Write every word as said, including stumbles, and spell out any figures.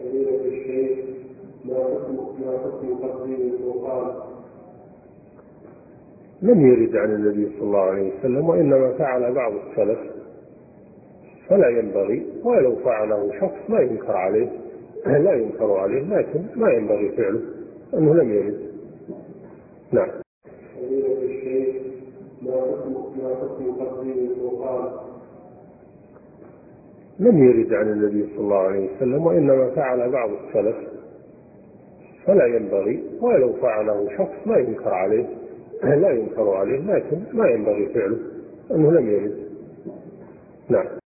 فضيلة الشيخ، ما حكم ما حكم تقديم القرآن؟ لم يرد عن النبي صلى الله عليه وسلم، وإنما فعل بعض السلف، فلا ينبغي، ولو فعله شخص لا ينكر عليه لا ينكر عليه لكن ما ينبغي فعله أنه لم يرد. نعم. فضيلة الشيخ، ما حكم ما حكم تقديم القرآن؟ لم يرد عن النبي صلى الله عليه وسلم، وإنما فعل بعض السلف، فلا ينبغي، ولو فعله شخص لا ينكر عليه لا ينكر عليه لكن ما ينبغي فعله أنه لم يرد. نعم.